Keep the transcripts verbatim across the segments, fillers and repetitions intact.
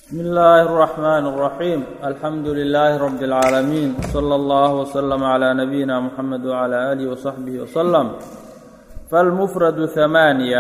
بسم الله الرحمن الرحيم الحمد لله رب العالمين صلى الله وسلم على نبينا محمد وعلى آله وصحبه وسلم. فالمفرد ثمانية.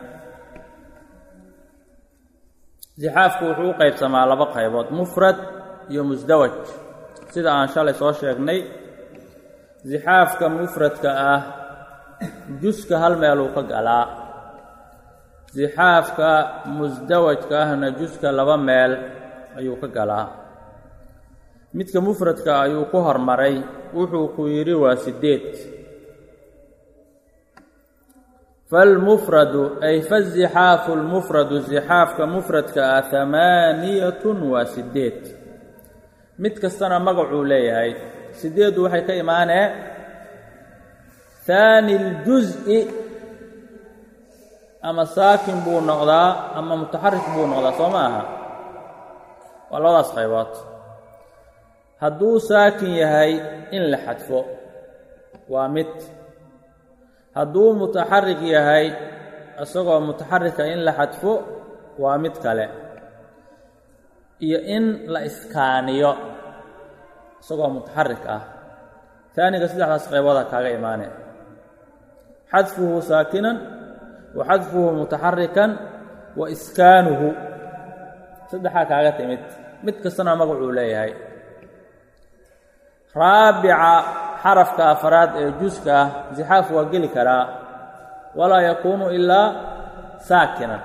زحافku wuxuu u qaybsamaa laba qaybood, mufrad iyo musdawaj. sida aan shalay soo sheegnay, zixaafka mufradka ah juska hal meel uu ka galaa, zixaafka musdawajka ahna juska laba meel ayuu ka galaa. midka mufradka ayuu ku hormaray, wuxuu ku yidhi waa sideed. فالمفرد أي فالزحاف المفرد زحافك مفرد ثمانية وسديد. متك السنة مقعو ليهاي سديد وحي كيمانة ثاني الجزء، أما ساكن بو نغضا أما متحرك بو نغضا سماها والله صحيبات. هدو ساكن يهاي إن لحدفو ومت، hadduu mutaxarik yahay isagoo mutaxarika in la xadfo waa mid kale, iyo in la iskaaniyo isagoo mutaxarik ah. taaniga saddexdaas qaybooda kaaga imaanay: xadfuhu saakinan wa xadfuhu mutaxarikan wa iskaanuhu. saddexaa kaaga timid, mid kastana magacuu leeyahay. raabica xarafka afraad ee juska ah zixaaf waa geli karaa, walaa yakuunu ilaa saakinan.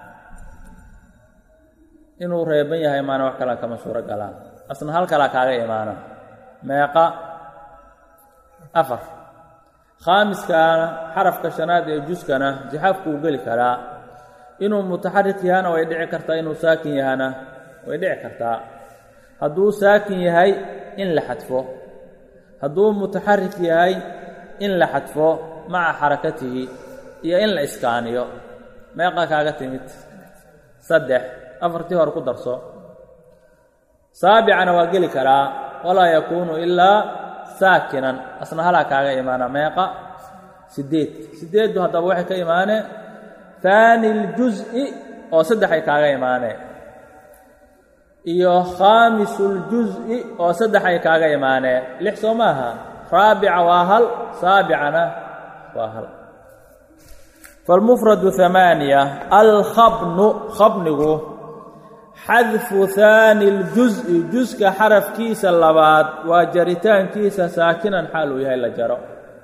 inuu reeban yahay maana wax kala kama suuro galaan. asna hal kala kaaga imaana meeqa? afar. khaamiskaana xarafka shanaad ee juskana zixaafku uu geli karaa. inuu mutaxarik yahana way dhici kartaa, inuu saakin yahana way dhici kartaa. hadduu saakin yahay in la xadfo, hadduu mutaxarik yahay in la xadfo maca xarakatihi, iyo in la iskaaniyo. meeqa kaaga timid? saddex. afartii hore ku darso. saabicana waa geli karaa, walaa yakuunu ilaa saakinan. asna halaa kaaga imaana meeqa? sideed. sideeddu haddaba waxay ka imaane haani اljuz'i oo saddexay kaaga imaane, iyo khaamisuljuز'i oo saddexay kaaga imaanee. lix soo maaha. raabica waa hal, saabicana waa hal. falmufradu hamaaniya. alkhabnu khabnigu xadfu haani اljuz'i juska xarafkiisa labaad waa jaritaankiisa saakinan xaal uu yahay la jaro.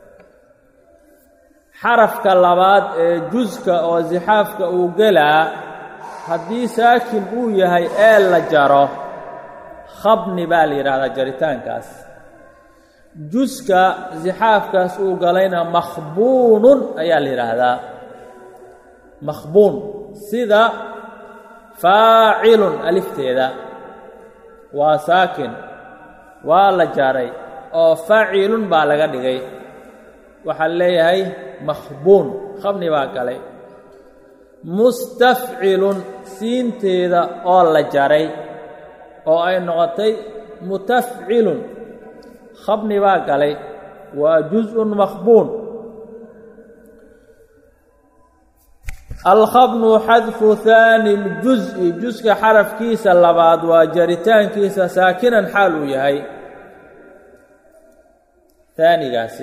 xarafka labaad ee juska oo zixaafka uu gelaa haddii saakin uu yahay ee la jaro, khabni baa la yidhaahdaa jaritaankaas. juska zixaafkaas uu galayna makhbuunun ayaa la yidhaahdaa. makhbuun sida faacilun alifteeda waa saakin, waa la jaray oo faacilun baa laga dhigay, waxaa leeyahay makhbuun, khabni baa galay. mustafcilun siinteeda oo la jaray oo ay noqotay mutafcilun, khabni baa galay, waa juz'un makhbuun. alkhabnu xadfu haani اljuz'i juska xarafkiisa labaad waa jaritaankiisa saakinan xaal uu yahay haanigaasi.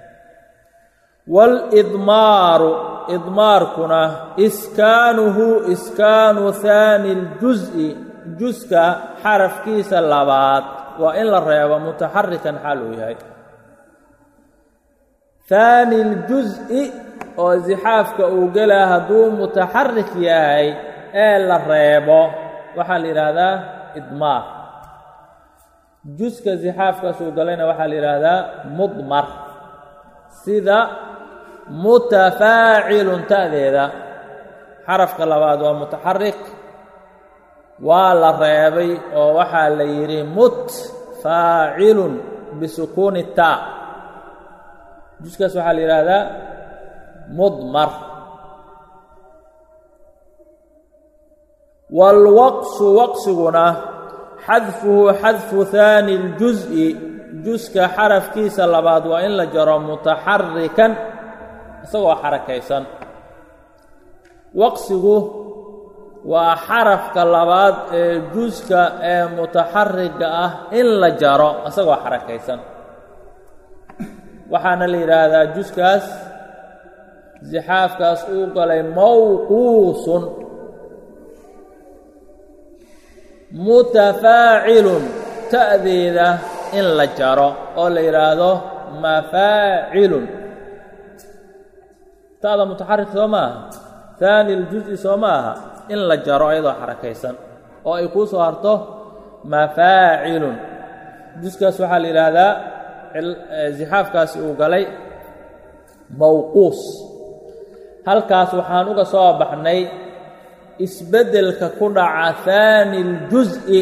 wاlidmaaru idmaarkuna iskaanuhu iskaanu haani اljuz'i juska xarafkiisa labaad waa in la reebo mutaxarikan xaal uu yahay. haani اljuz'i oo zixaafka uu gelaa hadduu mutaxarik yahay ee la reebo waxaa la yidhaahdaa idmaar. juska zixaafkaas uu galayna waxaa la yidhaahdaa mudmar, sida mutafaacilun ta'deeda xarafka labaad waa mutaxarik, waa la reebay oo waxaa la yidhi mutfaacilun bisukuuni taa. juskaas waxaa la yidhaahdaa mudmar. waalwaqsu waqsiguna xadfuhu xadfu haani اljuz'i juska xarafkiisa labaad waa in la jaro mutaxarikan isagoo xarakaysan. waqsigu waa xarafka labaad ee juska ee mutaxariga ah in la jaro asagoo xarakaysan waxaana la yidhaahdaa juskaas zixaafkaas uu galay mawquusun mutafaacilun ta'deeda in la jaro oo la yidhaahdo mafaacilun ta'da mutaxarik soo ma aha haani اljuz'i soo ma aha in la jaro ayadoo xarakaysan oo ay kuu soo harto mafaacilun juskaas waxaa la yidhaahdaa zixaafkaasi uu galay mawquus halkaas waxaan uga soo baxnay isbeddelka ku dhaca haani اljuz'i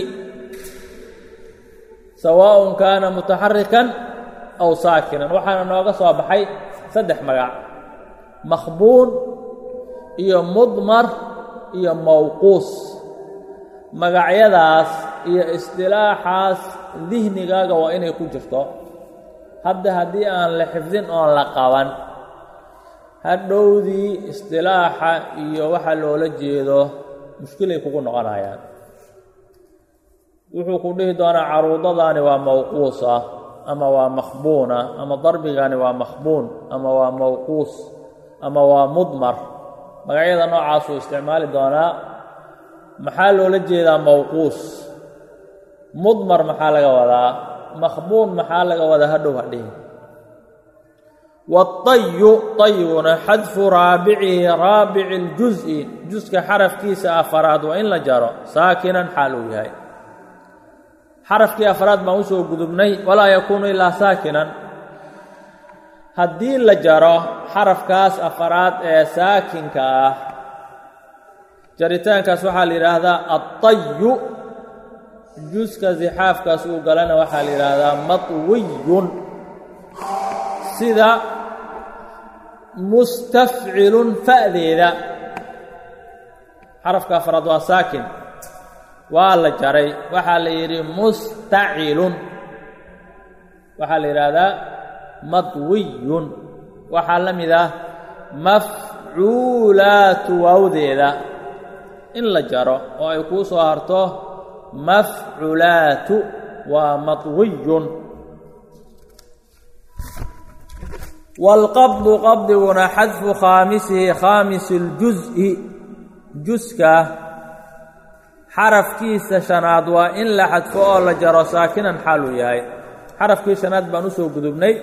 sawaaءun kaana mutaxarikan aw saakinan waxaana nooga soo baxay saddex magac makhbuun iyo mudmar iyo mawquus magacyadaas iyo istilaaxaas dihnigaaga waa inay ku jirto hadda haddii aan la xifdin oon la qaban hadhowdii istilaaxa iyo waxa loola jeedo mushkilay kugu noqonayaan wuxuu ku dhihi doonaa caruudadaani waa mawquusa ama waa makhbuuna ama darbigani waa makhbuun ama waa mawquus ama waa mudmar magacyada noocaasuu isticmaali doonaa maxaa loola jeedaa mawquus mudmar maxaa laga wadaa makhbuun maxaa laga wadaa hadhow hadhihi waatayu tayuna xadfu raabicihi raabici اljuz'i juska xarafkiisa afaraad waa in la jaro saakinan xaal uu yahay xarafkii afraad baan u soo gudubnay walaa yakuunu ilaa saakinan haddii la jaro xarafkaas afaraad ee saakinka ah jaritaankaas waxaa la yidhaahdaa attayu juska zixaafkaas uu galana waxaa la yidhaahdaa matwiyun sida mustafcilun fa'deeda xarafka afraad waa saakin waa la jaray waxaa la yidhi mustacilun waxaa la yidhaahdaa madwiyun waxaa la mid ah mafcuulaatu waawdeeda in la jaro oo ay kuu soo harto mafculaatu waa madwiyun waalqabdu qabdiguna xadfu khaamisihi khaamisi اljuz'i juska xarafkiisa shanaad waa in la xadfo oo la jaro saakinan xaal uu yahay xarafkii shanaad baan u soo gudubnay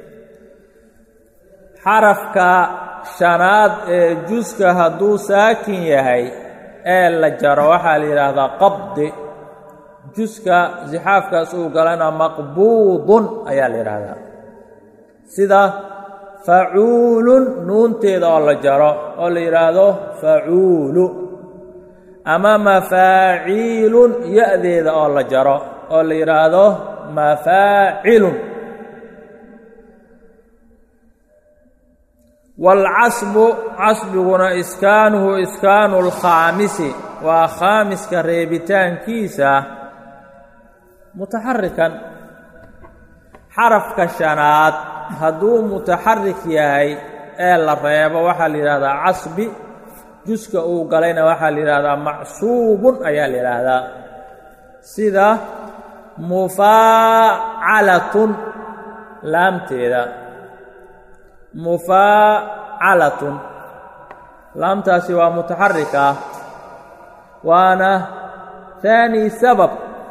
xarafka shanaad ee juska hadduu saakin yahay ee la jaro waxaa la yidhaahdaa qabdi juska zixaafkaas uu galana maqbuudun ayaa la yidhaahdaa sida facuulun nuunteeda oo la jaro oo la yidhaahdo facuulu ama mafaaciilun ya-deeda oo la jaro oo la yidhaahdo mafaacilun waalcasbu casbiguna iskaanuhu iskaanu اlkhaamisi waa khaamiska reebitaankiisa mutaxarikan xarafka shanaad hadduu mutaxarik yahay ee la reebo waxaa la yidhahdaa casbi juska uu galayna waxaa la yidhahdaa macsuubun ayaa la yidhaahdaa sida mufaacalatun laamteeda mufaacalatun laamtaasi waa mutaxarika waana haani sabab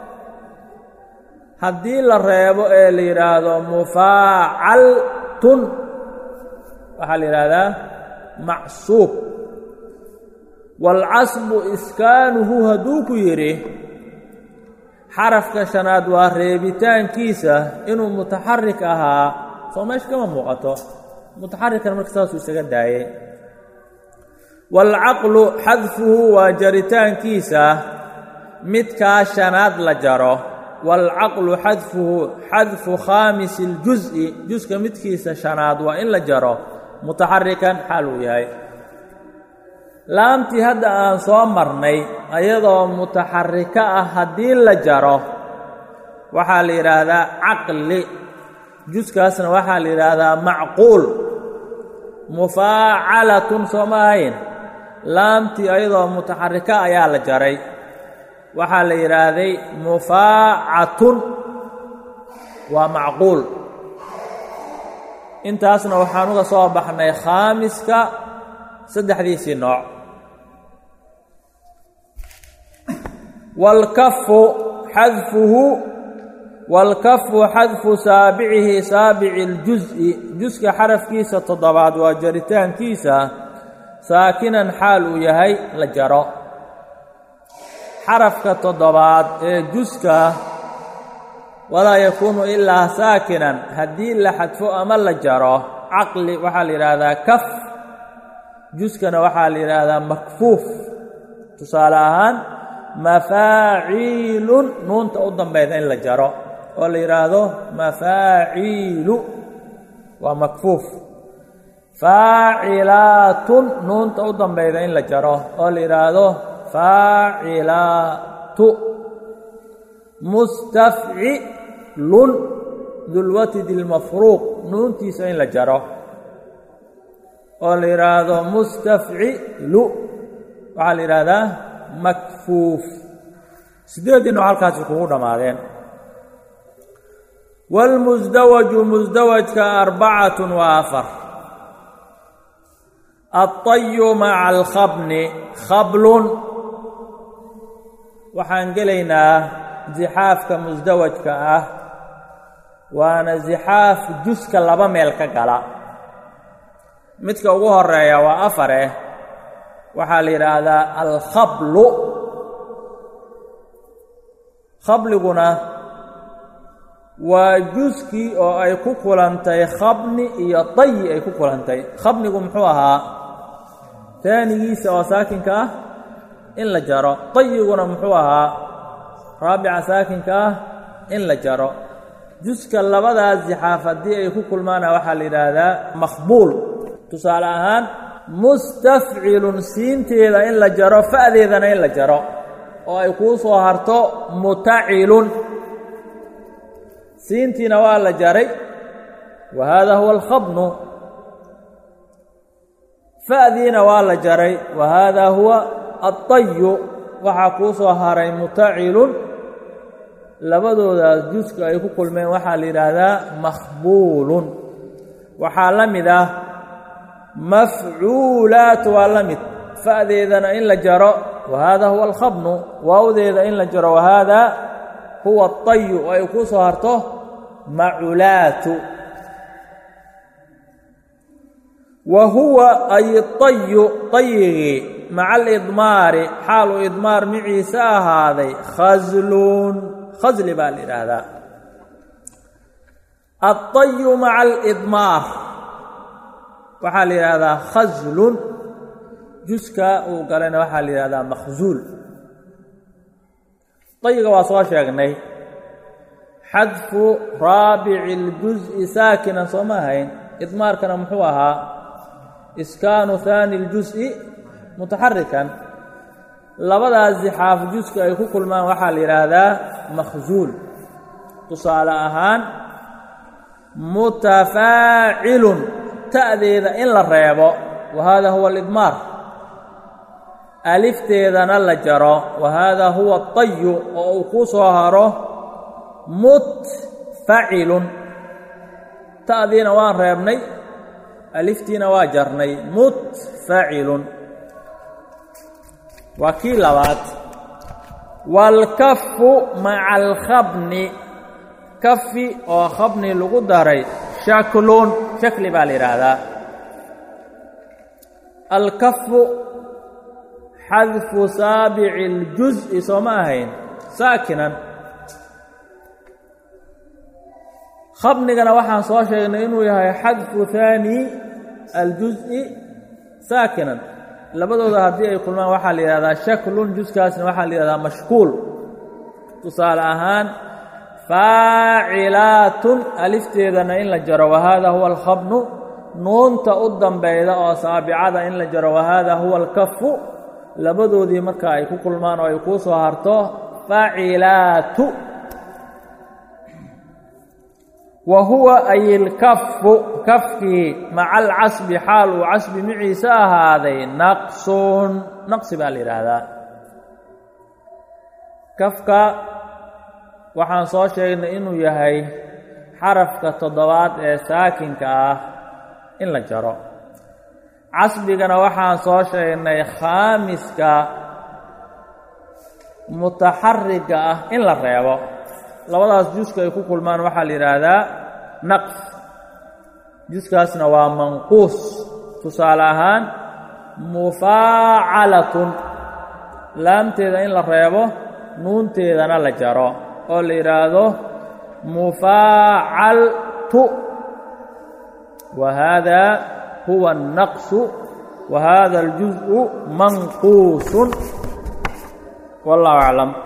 haddii la reebo ee la yidhaahdo mufaacaltun waxaa la yidhaahdaa macsuub waalcasbu iskaanuhu hadduu ku yidhi xarafka shanaad waa reebitaankiisa inuu mutaxarik ahaa soo meesha kama muuqato mutaxarikan marka saasuu isaga daayey waalcaqlu xadfuhu waa jaritaankiisa midkaa shanaad la jaro waalcaqlu xadfuhu xadfu khaamisi اljuz'i juska midkiisa shanaad waa in la jaro mutaxarikan xaal uu yahay laamtii hadda aan soo marnay ayadoo mutaxarika ah haddii la jaro waxaa la yidhaahdaa caqli juskaasna waxaa la yidhaahdaa macquul mufaacalatun soo ma ahayn laamtii ayadoo mutaxarika ayaa la jaray waxaa la yidhaahday mufaacatun waa macquul. intaasna waxaan uga soo baxnay khaamiska saddexdiisii nooc. waalkafu xadfuhu waalkafu xadfu saabicihi saabici اljuz'i juska xarafkiisa toddobaad waa jaritaankiisa saakinan xaal uu yahay la jaro. xarafka toddobaad ee juska walaa yakuunu ilaa saakinan haddii la xadfo ama la jaro caqli waxaa la yidhaahdaa kaf, juskana waxaa la yidhaahdaa makfuuf. tusaale ahaan mafaaciilun nuunta u dambayda in la jaro oo la yidhaahdo mafaaciilu waa makfuuf. faacilaatun nuunta u dambayda in la jaro oo la yidhaahdo faacilaatu. mustafcilun dulwatidi اlmafruuq nuuntiisa in la jaro oo la yidhaahdo mustafcilu waxaa la yidhaahdaa makfuuf. sideedii nooc halkaasi kugu dhammaadeen. wاlmusdawaju musdawajka arbacatun wa afar. aلطayu maca alkhabni khablun waxaan gelaynaa zixaafka musdawajka ah waana zixaaf juska laba meel ka gala. midka ugu horeeya waa afareh waxaa la yidhaahdaa alkhablu. khabliguna waa juskii oo ay ku kulantay khabni iyo tayi ay ku kulantay. khabnigu muxuu ahaa taanigiisa oo saakinka ah in la jaro, tayiguna muxuu ahaa raabica saakinka ah in la jaro. juska labadaas zixaaf haddii ay ku kulmaana waxaa la yidhaahdaa makhbuul. tusaale ahaan mustafcilun siinteeda in la jaro fa'deedana in la jaro oo ay kuu soo harto mutacilun. siintiina waa la jaray wa haada huwa alkhabnu. fa'diina waa la jaray wa haada huwa alطayu. waxaa kuu soo haray mutacilun. labadoodaas juska ay ku kulmeen waxaa la yidhaahdaa makhbuulun. waxaa la mid ah mafcuulaat waa la mid. fa'deedana in la jaro wa haada huwa alkhabnu. waawdeeda in la jaro wa haada huwa alطayu oo ay kuu soo harto maculaatu. wa huwa ay طayu طayigii maca alidmaari xaaluu idmaar miciisa ahaaday khazlun khasli baa la yidhaahdaa. aلطayu maca alidmaar waxaa la yidhaahdaa khazlun. juska uu galayna waxaa la yidhahdaa makhzuul. طayiga waa soo sheegnay xadfu raabici اljuz'i saakinan soo ma ahayn. idmaarkana muxuu ahaa iskaanu haani اljuz'i mutaxarikan. labadaas zixaaf juska ay ku kulmaan waxaa la yidhaahdaa makhzuul. tusaale ahaan mutafaacilun ta'deeda in la reebo wa haada huwa alidmaar. alifteedana la jaro wa haada huwa alطayu oo uu kuu soo haro mutfacilun. ta'diina waan reebnay aliftiina waa jarnay mutfacilun. waa kii labaad. waalkafu maca alkhabni kafi oo khabni lagu daray shaklun shakli baa la yidhaahdaa. alkafu xadfu saabici اljuz'i soo ma ahayn saakinan. khabnigana waxaan soo sheegnay inuu yahay xadfu haani aljuz'i saakinan. labadooda haddii ay kulmaan waxaa la yidhahdaa shaklun. juskaasna waxaa la yidhahdaa mashkuul. tusaale ahaan faacilaatun alifteedana in la jaro wa haada huwa alkhabnu. nuunta u dambayda oo saabicada in la jaro wa haada huwa alkafu. labadoodii marka ay ku kulmaan oo ay kuu soo harto faacilaatu. wa huwa ay ilkafu kafkii maca alcasbi xaal uu casbi maciisa ahaaday naqsun naqsi baa la yidhaahdaa kafka waxaan soo sheegnay inuu yahay xarafka toddobaad ee saakinka ah in la jaro casbigana waxaan soo sheegnay khaamiska mutaxariga ah in la reebo labadaas juska ay ku kulmaan waxaa la yidhaahdaa naqs juskaasna waa manquus tusaale ahaan mufaacalatun laamteeda in la reebo nuunteedana la jaro oo la yidhaahdo mufaacaltu wa haadaa huwa الnaqsu wa hada اljuzءu manquusun wallahu aclam.